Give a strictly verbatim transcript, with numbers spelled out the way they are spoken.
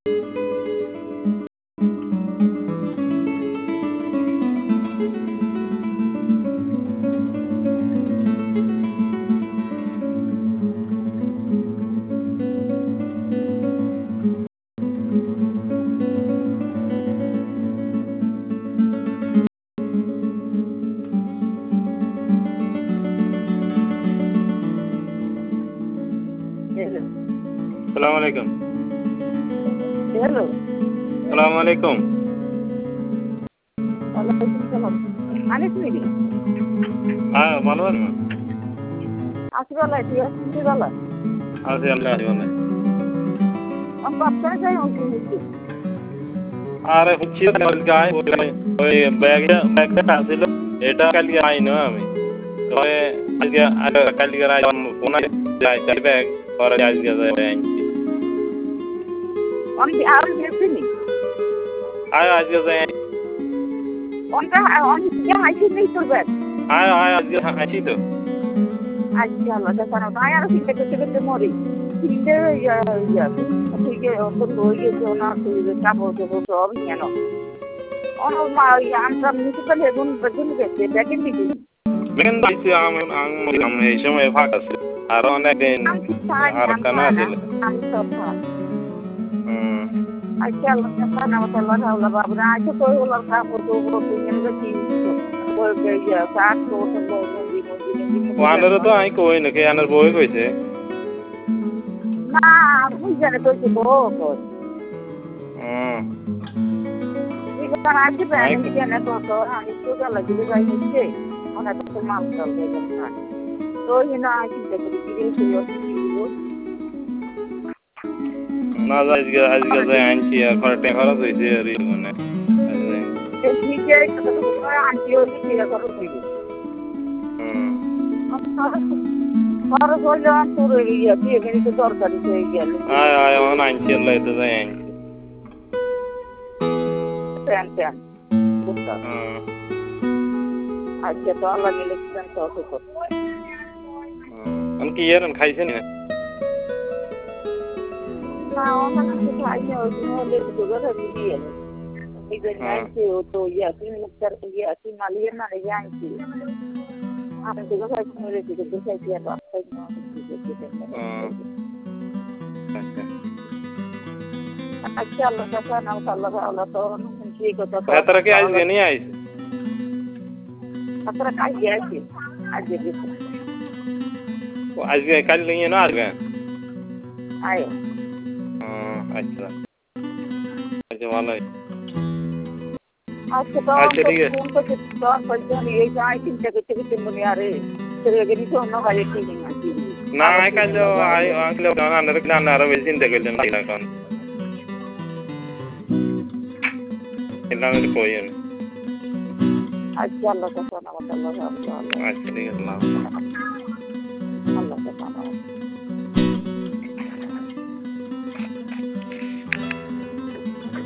Assalamualaikum. Hello. Assalamualaikum. Waalaikumsalam. Anis mili. Ah, ভালো আছেন? আছি ভালো আছি আছি ভালো আছি আল্লাহ ভালো। আমি বাচ্চা যাই অঙ্কি আরে হচ্ছে গায় ওই ব্যাগে ব্যাগটা ছিল এটা কালকে আইনো আমি তো আজকে কালকে আই ফোন যাই তাই ব্যাগ পরে আজকে যাই আনছি অনেক আর গেছিনি আয় আজকে যাই অনেক অনেক হাইছি নেই তোর ব্যাগ আয় আয় আজকে আছি তো আজকে আল্লাহ জানো তাই আর চিন্তা করতে করতে মরি চিন্তা ইয়া ইয়া ঠিক আছে ওই গেছে ওনার কাপড় চোপড় সব কেন অনেক মা আমটা নিচে পেলে এগুন বেগুন গেছে ব্যাগের দিকে বেগেন দিছি আমি আমি এই সময় ফাঁকা আছে আর অনেক দিন আর কানা ছিল আমি সব হুম আজকে আল্লাহ জানো আল্লাহ আল্লাহ বাবুরা আজকে তো ওলার কাপড় চোপড় কিনে গেছি ওই ইয়া কাট তো ওয়ানের তো আই কই নাকি আনার বই কইছে না আমি জানি তো কি বল হুম এবার আজকে ব্যাংক জানে তো তো আমি তো গেল দিলে যাই হচ্ছে ওনা তো মাল চল দেয় না তো ইনা চিন্তা করি কি হইলো না আজকে আজকে যাই আনছি আর খরচা খরচ হইছে আর মানে ঠিক আছে তো তো আনছি ওই কি করো কি হুম আর হইলো তোর ইয়া কি এখানে তো দরকার হয়ে গেল আয় আয় অন আনছি আল্লাহ তো যাই আনছি প্যান প্যান বুঝতা আজকে তো আল্লাহ মিলে প্যান তো তো আমি কি ইয়ার খাইছেন না না ওখানে তো খাইনি ওই হলে তো গড়ে দিয়ে এই যে নাইছে ও তো ইয়া তিন মুক্তার ইয়া তিন মালিয়ে না যাইছি আমি তো ভাই করে দিতে তো চাইছি আর রাস্তায় না আচ্ছা আল্লাহ কাছে না আল্লাহ আল্লাহ তো ঠিক কথা তো এতরা কি আজকে নিয়ে আইছে আপনারা কাজ গেছে আজকে আজকে কাল নিয়ে না আসবে আয় আচ্ছা আচ্ছা ভালো আচ্ছা তো আচ্ছা ঠিক আছে ফোন করতে তো পয়সা এই যাই চিন্তা করতে করতে মনে আরে তেরে গনি তো না ভাই কি না না আই কাল আই আগলে না না না না আর বেশি চিন্তা করলেন না এখন এটা আমি কই না আচ্ছা আল্লাহ কাছে না আল্লাহ আল্লাহ আচ্ছা ঠিক আছে